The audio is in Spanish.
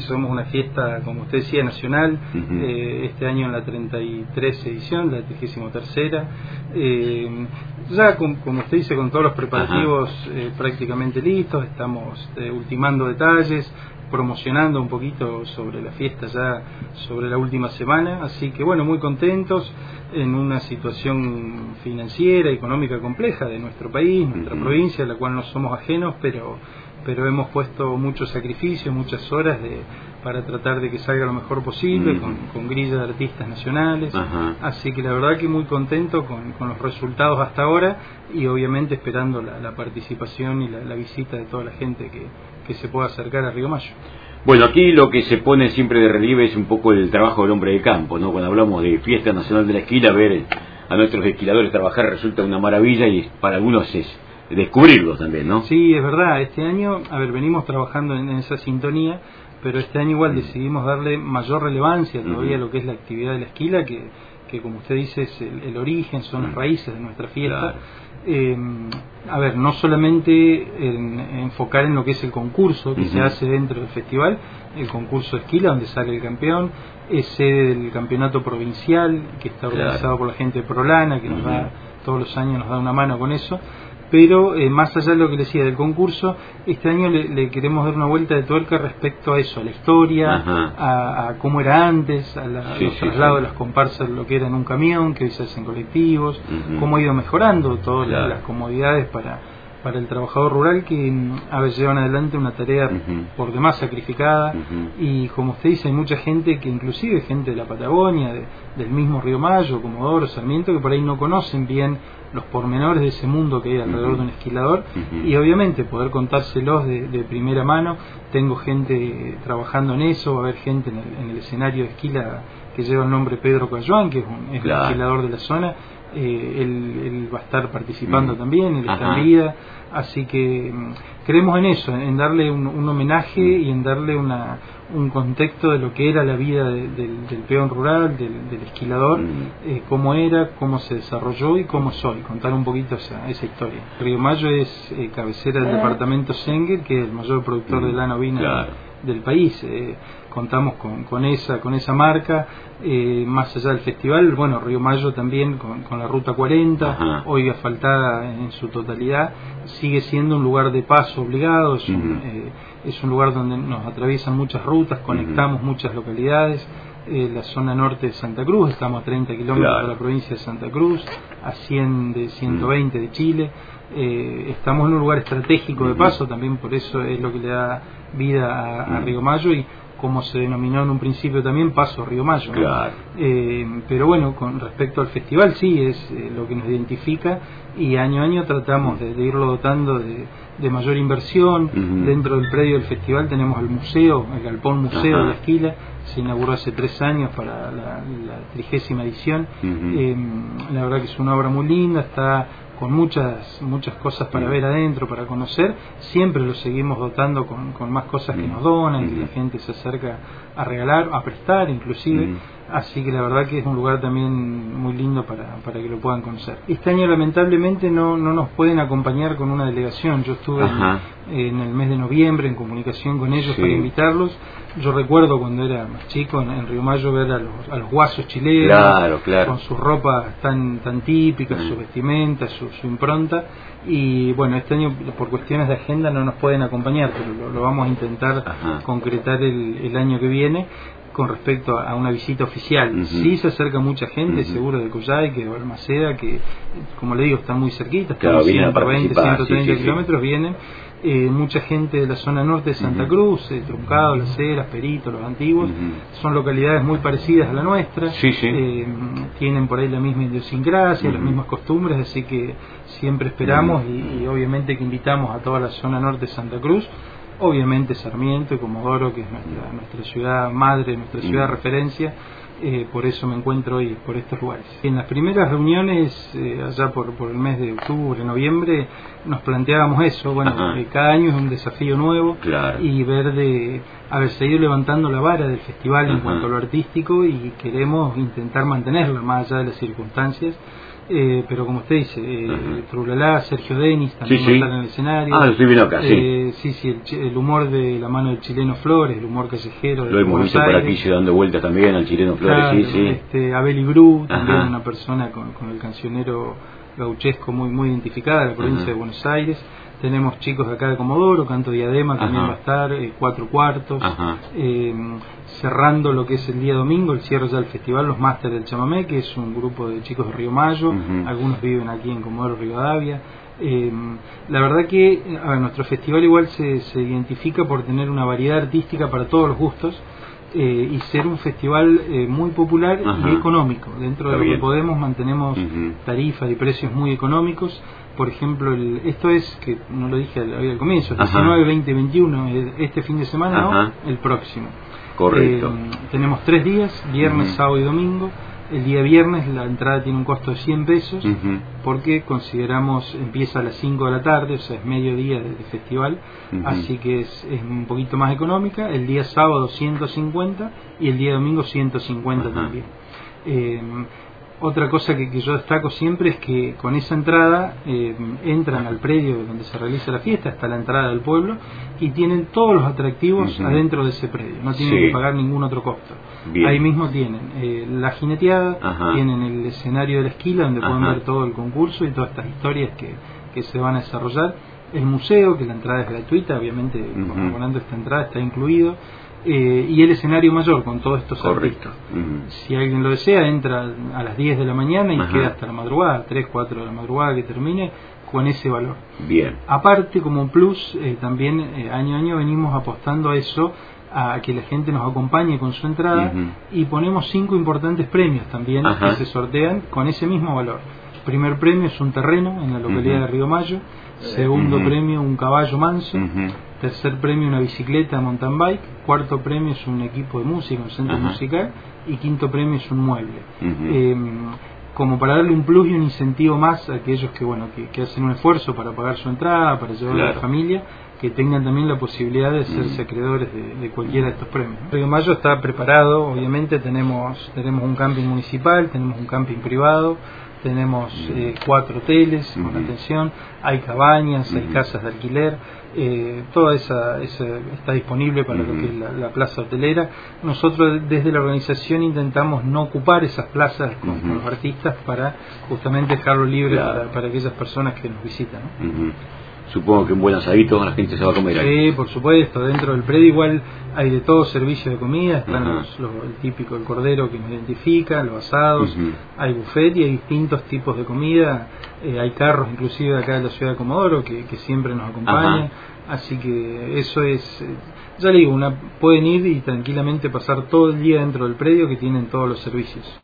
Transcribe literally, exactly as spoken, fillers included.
somos una fiesta, como usted decía, nacional, uh-huh. eh, este año en la treinta y tres edición, la trigésima tercera, eh, ya con, como usted dice, con todos los preparativos eh, prácticamente listos, estamos eh, ultimando detalles, promocionando un poquito sobre la fiesta ya sobre la última semana, así que bueno, muy contentos en una situación financiera, económica compleja de nuestro país, nuestra uh-huh. provincia, a la cual no somos ajenos, pero pero hemos puesto mucho sacrificio, muchas horas de para tratar de que salga lo mejor posible, uh-huh. con, con grilla de artistas nacionales, uh-huh. así que la verdad que muy contento con, con los resultados hasta ahora y obviamente esperando la, la participación y la, la visita de toda la gente que, que se pueda acercar a Río Mayo. Bueno, aquí lo que se pone siempre de relieve es un poco el trabajo del hombre de campo, ¿no? Cuando hablamos de Fiesta Nacional de la Esquila, ver a nuestros esquiladores trabajar resulta una maravilla y para algunos es descubrirlos también, ¿no? Sí, es verdad, este año, a ver, venimos trabajando en, en esa sintonía, pero este año igual decidimos darle mayor relevancia todavía uh-huh. a lo que es la actividad de la esquila, que, que como usted dice es el, el origen, son las raíces de nuestra fiesta. Claro. Eh, a ver, no solamente en, enfocar en lo que es el concurso que uh-huh. se hace dentro del festival, el concurso de esquila donde sale el campeón, es sede del campeonato provincial que está organizado claro. por la gente de Prolana, que uh-huh. nos da todos los años nos da una mano con eso. Pero eh, más allá de lo que le decía del concurso, este año le, le queremos dar una vuelta de tuerca respecto a eso, a la historia, a, a cómo era antes, a, la, sí, a los sí, traslados sí. de las comparsas, lo que era en un camión, que hoy se hacen colectivos, uh-huh. cómo ha ido mejorando todas claro. las comodidades para, para el trabajador rural, que a veces llevan adelante una tarea uh-huh. por demás sacrificada, uh-huh. y como usted dice, hay mucha gente que inclusive gente de la Patagonia, de, del mismo Río Mayo, Comodoro, Sarmiento, que por ahí no conocen bien los pormenores de ese mundo que hay alrededor uh-huh. de un esquilador, uh-huh. y obviamente poder contárselos de, de primera mano. Tengo gente trabajando en eso, va a haber gente en el, en el escenario de esquila que lleva el nombre Pedro Cayuán, que es un, es claro. un esquilador de la zona. Eh, él, él va a estar participando uh-huh. también, él está en vida, así que um, creemos en eso, en darle un, un homenaje uh-huh. y en darle una, un contexto de lo que era la vida de, de, del peón rural, del, del esquilador, uh-huh. eh, cómo era, cómo se desarrolló y cómo es hoy, contar un poquito esa, esa historia. Río Mayo es eh, cabecera del departamento Senguer, que es el mayor productor uh-huh. de lana ovina claro. del país. Eh, contamos con, con esa con esa marca, eh, más allá del festival, bueno, Río Mayo también con, con la Ruta cuarenta, ajá. hoy asfaltada en su totalidad, sigue siendo un lugar de paso obligado, es, uh-huh. un, eh, es un lugar donde nos atraviesan muchas rutas, conectamos uh-huh. muchas localidades. Eh, la zona norte de Santa Cruz, estamos a treinta kilómetros claro. de la provincia de Santa Cruz, a cien de ciento veinte uh-huh. de Chile. Eh, estamos en un lugar estratégico uh-huh. de paso, también por eso es lo que le da vida a, a uh-huh. Río Mayo, y como se denominó en un principio también, Paso Río Mayo, ¿no? Claro. Eh, pero bueno, con respecto al festival sí es eh, lo que nos identifica, y año a año tratamos de, de irlo dotando de, de mayor inversión. Uh-huh. Dentro del predio del festival tenemos el museo, el galpón museo uh-huh. de la esquila, se inauguró hace tres años para la, la trigésima edición. Uh-huh. Eh, la verdad que es una obra muy linda, está con muchas muchas cosas para ver adentro, para conocer. Siempre lo seguimos dotando con, con más cosas que nos donan, que la gente se acerca a regalar, a prestar inclusive. Así que la verdad que es un lugar también muy lindo para, para que lo puedan conocer. Este año lamentablemente no, no nos pueden acompañar con una delegación. Yo estuve en, en el mes de noviembre en comunicación con ellos sí. para invitarlos. Yo recuerdo cuando era más chico en, en Río Mayo ver a los, a los guasos chilenos, claro, claro. con sus ropas tan, tan típicas, uh-huh. sus vestimentas, su, su impronta. Y bueno, este año por cuestiones de agenda no nos pueden acompañar, pero lo, lo vamos a intentar uh-huh. concretar el, el año que viene. Con respecto a una visita oficial, uh-huh. sí se acerca mucha gente, uh-huh. seguro de Coyhaique o Balmaceda, que como le digo están muy cerquitas, claro, ciento veinte, ciento treinta sí, sí, kilómetros, sí. vienen eh, mucha gente de la zona norte de Santa uh-huh. Cruz, eh, Truncado, Las Heras, Perito, Los Antiguos, uh-huh. son localidades muy parecidas a la nuestra, sí, sí. Eh, tienen por ahí la misma idiosincrasia, uh-huh. las mismas costumbres, así que siempre esperamos uh-huh. y, y obviamente que invitamos a toda la zona norte de Santa Cruz. Obviamente Sarmiento y Comodoro, que es nuestra, nuestra ciudad madre, nuestra ciudad de referencia, eh, por eso me encuentro hoy por estos lugares. En las primeras reuniones, eh, allá por, por el mes de octubre, noviembre, nos planteábamos eso, bueno, eh, cada año es un desafío nuevo, claro. y ver de haber seguido levantando la vara del festival en Ajá. cuanto a lo artístico, y queremos intentar mantenerla más allá de las circunstancias. Eh, pero como usted dice, eh, Trulalá, Sergio Denis también sí, va a sí. estar en el escenario. Ah, lo estoy viendo acá, eh, sí. Sí, sí, el, el humor de la mano del chileno Flores, el humor callejero de Lo hemos visto por aquí, dando vueltas también al chileno Flores, claro, sí, sí. Este, Abel Ibrú, también Ajá. una persona con, con el cancionero gauchesco muy muy identificada de la provincia Ajá. de Buenos Aires. Tenemos chicos de acá de Comodoro, Canto Diadema también Ajá. va a estar, eh, Cuatro Cuartos, eh, cerrando lo que es el día domingo, el cierre ya del festival, los Másteres del Chamamé, que es un grupo de chicos de Río Mayo, uh-huh. algunos viven aquí en Comodoro Rivadavia. Eh, la verdad que a ver, nuestro festival igual se, se identifica por tener una variedad artística para todos los gustos, eh, y ser un festival eh, muy popular Ajá. y económico. Dentro Está de lo bien. que podemos mantenemos uh-huh. tarifas y precios muy económicos. Por ejemplo, el, esto es, que no lo dije al, al comienzo, el diecinueve, veinte y veintiuno, este fin de semana, Ajá. no, el próximo. Correcto. Eh, tenemos tres días, viernes, uh-huh. sábado y domingo. El día viernes la entrada tiene un costo de cien pesos, uh-huh. porque consideramos, empieza a las cinco de la tarde, o sea, es mediodía del festival, uh-huh. así que es, es un poquito más económica. El día sábado ciento cincuenta y el día domingo ciento cincuenta uh-huh. también. Eh, Otra cosa que, que yo destaco siempre es que con esa entrada eh, entran al predio donde se realiza la fiesta, hasta la entrada del pueblo, y tienen todos los atractivos uh-huh. adentro de ese predio, no tienen sí. que pagar ningún otro costo. Bien. Ahí mismo tienen eh, la jineteada, Ajá. tienen el escenario de la esquila donde Ajá. pueden ver todo el concurso y todas estas historias que, que se van a desarrollar, el museo, que la entrada es gratuita, obviamente uh-huh. abonando esta entrada está incluido. Eh, y el escenario mayor con todos estos artistas. Uh-huh. Si alguien lo desea, entra a las diez de la mañana y Ajá. queda hasta la madrugada, tres, cuatro de la madrugada que termine, con ese valor. Bien. Aparte, como un plus, eh, también eh, año a año venimos apostando a eso, a que la gente nos acompañe con su entrada, uh-huh. y ponemos cinco importantes premios también Ajá. que se sortean con ese mismo valor. Primer premio es un terreno en la localidad uh-huh. de Río Mayo. Segundo uh-huh. premio, un caballo manso. Uh-huh. Tercer premio, una bicicleta mountain bike. Cuarto premio es un equipo de música, un centro uh-huh. musical. Y quinto premio es un mueble. Uh-huh. Eh, como para darle un plus y un incentivo más a aquellos que bueno que, que hacen un esfuerzo para pagar su entrada, para llevar claro. a la familia, que tengan también la posibilidad de hacerse uh-huh. acreedores de, de cualquiera de estos premios. Río Mayo está preparado, obviamente tenemos tenemos un camping municipal, tenemos un camping privado, tenemos eh, cuatro hoteles con uh-huh. atención, hay cabañas, uh-huh. hay casas de alquiler, eh, toda esa, esa está disponible para uh-huh. lo que es la, la plaza hotelera. Nosotros desde la organización intentamos no ocupar esas plazas con, uh-huh. con los artistas para justamente dejarlo libre claro. para, para aquellas personas que nos visitan, ¿no? Uh-huh. Supongo que un buen asadito la gente se va a comer ahí. Sí, por supuesto, dentro del predio igual hay de todo servicio de comida, están uh-huh. los, los, el típico, el cordero que nos identifica, los asados, uh-huh. hay buffet y hay distintos tipos de comida, eh, hay carros inclusive de acá de la ciudad de Comodoro que, que siempre nos acompañan, uh-huh. así que eso es, ya le digo, una, pueden ir y tranquilamente pasar todo el día dentro del predio que tienen todos los servicios.